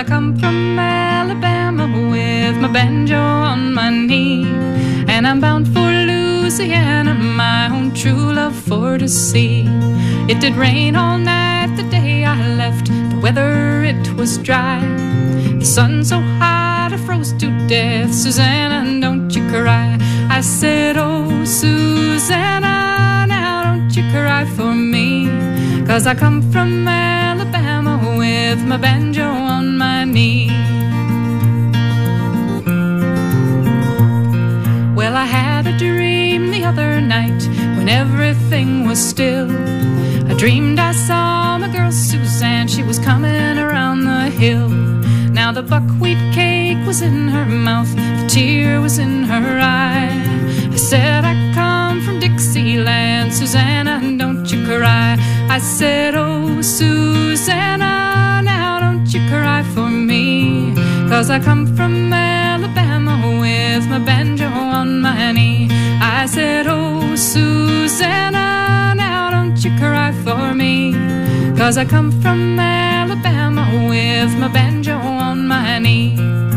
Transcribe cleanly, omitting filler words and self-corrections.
I come from Alabama with my banjo on my knee, and I'm bound for Louisiana, my own true love for to see. It did rain all night the day I left, the weather it was dry. The sun so hot I froze to death. Susanna, don't you cry. I said, oh Susanna, now don't you cry for me, 'cause I come from Alabama with my banjo on my knee. Well, I had a dream the other night when everything was still. I dreamed I saw my girl Suzanne, she was coming around the hill. Now the buckwheat cake was in her mouth, the tear was in her eye. I said, I come from Dixieland, Susanna, don't you cry. I said, oh Susanna, now don't you cry for me, 'cause I come from Alabama with my banjo on my knee. I said, oh Susanna, now don't you cry for me, 'cause I come from Alabama with my banjo on my knee.